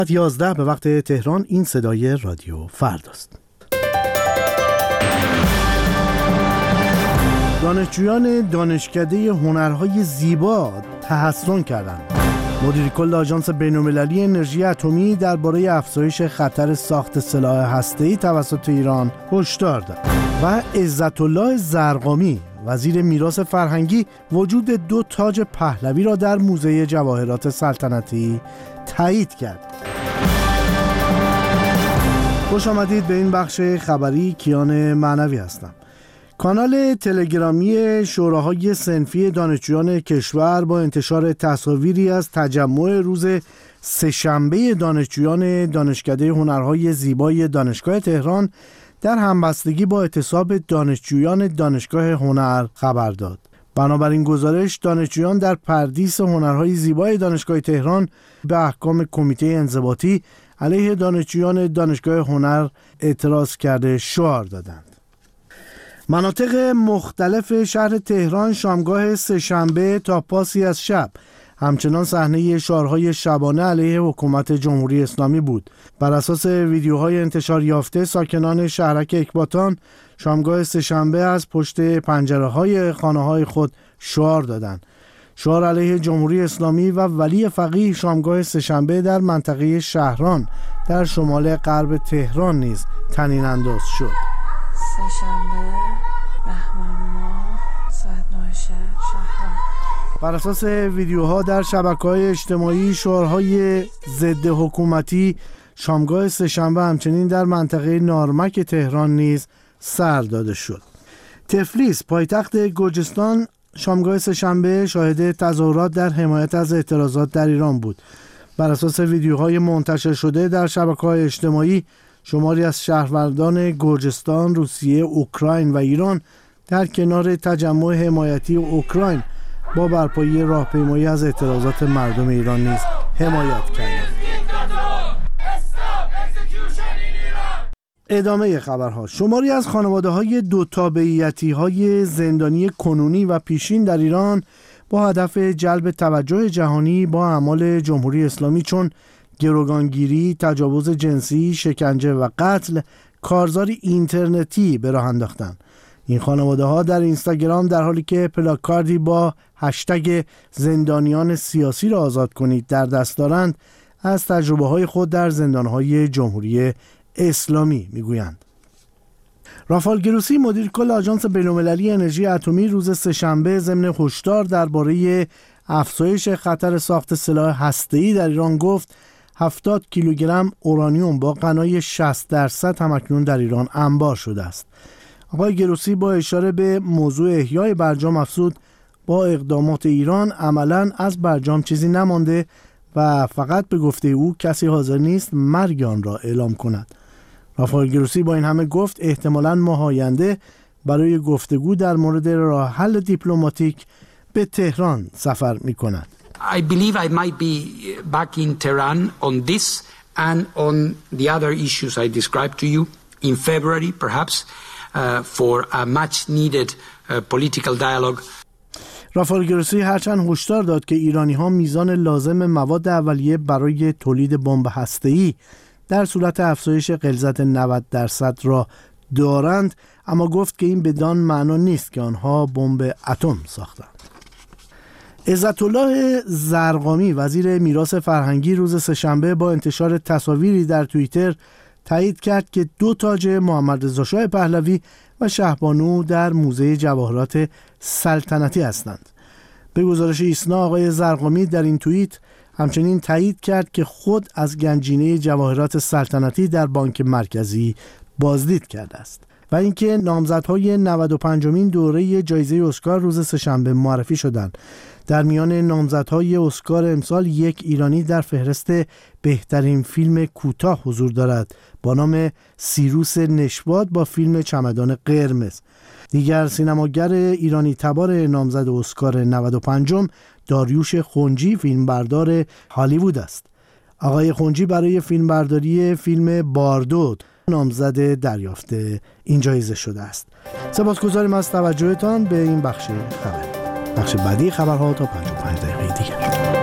11 به وقت تهران. این صدای رادیو فرداست. دانشجویان دانشکده هنرهای زیبا تحسن کردند. مدیر کل آژانس بین‌المللی انرژی اتمی درباره افزایش خطر ساخت سلاح هسته‌ای توسط ایران هشدار داد و عزت‌الله زرقامی وزیر میراث فرهنگی وجود 2 تاج پهلوی را در موزه جواهرات سلطنتی تایید کرد. خوش آمدید به این بخش خبری. کیان معنوی هستم. کانال تلگرامی شوراهای صنفی دانشجویان کشور با انتشار تصاویری از تجمع روز سه‌شنبه دانشجویان دانشکده هنرهای زیبای دانشگاه تهران در همبستگی با اعتصاب دانشجویان دانشگاه هنر خبر داد. بنابراین گزارش، دانشجویان در پردیس هنرهای زیبای دانشگاه تهران به احکام کمیته انضباطی علیه دانشجویان دانشگاه هنر اعتراض کرده شعار دادند. مناطق مختلف شهر تهران شامگاه سه‌شنبه تا پاسی از شب همچنان صحنه شعارهای شبانه علیه حکومت جمهوری اسلامی بود. بر اساس ویدیوهای انتشار یافته، ساکنان شهرک اکباتان شامگاه سه‌شنبه از پشت پنجره‌های خانه‌های خود شعار دادند. شعار علیه جمهوری اسلامی و ولی فقیه شامگاه سه‌شنبه در منطقه شهران در شمال غرب تهران نیز طنین انداز شد. سه‌شنبه بهمن ماه ساعت 9 شهران. بر اساس ویدیوها در شبکه‌های اجتماعی، شعارهای ضد حکومتی شامگاه سه‌شنبه همچنین در منطقه نارمک تهران نیز سر داده شد. تفلیس، پایتخت گرجستان، شامگاه سه‌شنبه شاهد تظاهرات در حمایت از اعتراضات در ایران بود. بر اساس ویدیوهای منتشر شده در شبکه‌های اجتماعی، شماری از شهروندان گرجستان، روسیه، اوکراین و ایران در کنار تجمع حمایتی اوکراین با برپایی راهپیمایی از اعتراضات مردم ایران نیز حمایت کردند. ادامه خبرها. شماری از خانواده‌های 2 تابعیتی‌های زندانی کنونی و پیشین در ایران با هدف جلب توجه جهانی با اعمال جمهوری اسلامی چون گروگانگیری، تجاوز جنسی، شکنجه و قتل کارزار اینترنتی به راه انداختند. این خانواده‌ها در اینستاگرام در حالی که پلاکاردی با هشتگ زندانیان سیاسی را آزاد کنید در دست دارند، از تجربه‌های خود در زندان‌های جمهوری اسلامی میگویند. رافائل گروسی، مدیر کل آژانس بین‌المللی انرژی اتمی، روز سه‌شنبه ضمن هشدار درباره افزایش خطر ساخت سلاح هسته‌ای در ایران گفت 70 کیلوگرم اورانیوم با غنای 60% همکنون در ایران انبار شده است. آقای گروسی با اشاره به موضوع احیای برجام افزود با اقدامات ایران عملاً از برجام چیزی نمانده و فقط به گفته او کسی حاضر نیست مرگ آن را اعلام کند. رافائل گروسی با این همه گفت احتمالاً ماه آینده برای گفتگو در مورد راه حل دیپلماتیک به تهران سفر می کند. I believe I might be back in Tehran on this and on the other issues I described to you in February perhaps for a much needed political dialogue. رافائل گروسی هرچند هشدار داد که ایرانی‌ها میزان لازم مواد اولیه برای تولید بمب هسته‌ای در صورت افزایش غلظت 90% را دارند، اما گفت که این بدان معنا نیست که آنها بمب اتم ساختند. عزت‌الله زرقامی وزیر میراث فرهنگی روز سه‌شنبه با انتشار تصاویری در توییتر تایید کرد که 2 تاج محمد رضا شاه پهلوی و شهبانو در موزه جواهرات سلطنتی هستند. به گزارش ایسنا، آقای زرقامی در این توییت همچنین تایید کرد که خود از گنجینه جواهرات سلطنتی در بانک مرکزی بازدید کرده است و اینکه نامزدهای 95مین دوره جایزه اسکار روز سه‌شنبه معرفی شدند. در میان نامزدهای اسکار امسال یک ایرانی در فهرست بهترین فیلم کوتاه حضور دارد با نام سیروس نشواد با فیلم چمدان قرمز. دیگر سینماگر ایرانی تبار نامزد اسکار 95م داریوش خنجی فیلمبردار هالیوود است. آقای خنجی برای فیلمبرداری فیلم باردو نامزد دریافت این جایزه شده است. سپاسگزاریم از توجهتان به این بخش خبر. بخش بعدی خبرها تا 55 دقیقه دیگر.